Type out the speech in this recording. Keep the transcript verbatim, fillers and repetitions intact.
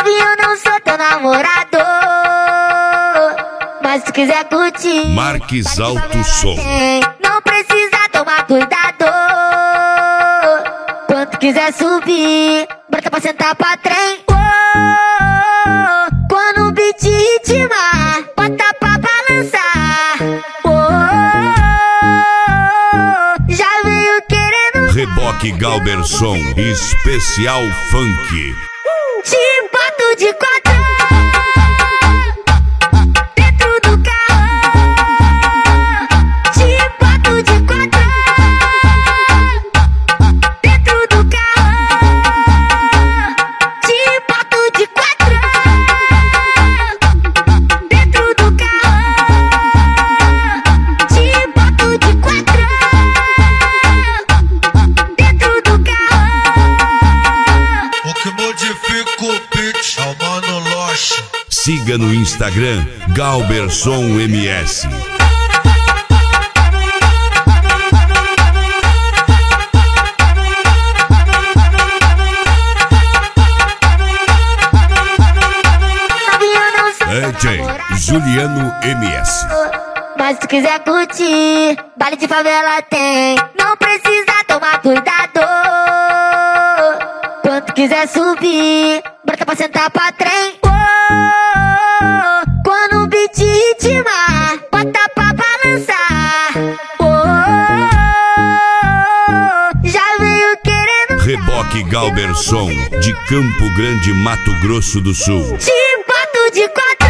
Novinho, eu não sou teu namorado, mas se tu quiser curtir, Marques Alto Som. não precisa tomar cuidado. Quando tu quiser subir, brota pra sentar pra trem. Oh, quando o beat ritmar, bota pra balançar. Oh, já veio querendo Reboque Galberson, especial funk. te boto de quatro dentro do carro. Te boto de quatro dentro do carro. Te boto de quatro dentro do carro. Te boto de quatro dentro do carro. O que modifica o beat é o Mano Loche. Siga no Instagram Galberson M S. Novinho, eu não sou D J Juliano M S. mas se tu quiser curtir, baile de favela tem, não precisa tomar cuidado. Quando tu quiser subir, brota pra sentar pra trem. Oh, quando o beat ritmar, bota pra balançar. Oh, já veio querendo Reboque Galberson, de Campo Grande, Mato Grosso do Sul. te boto de quatro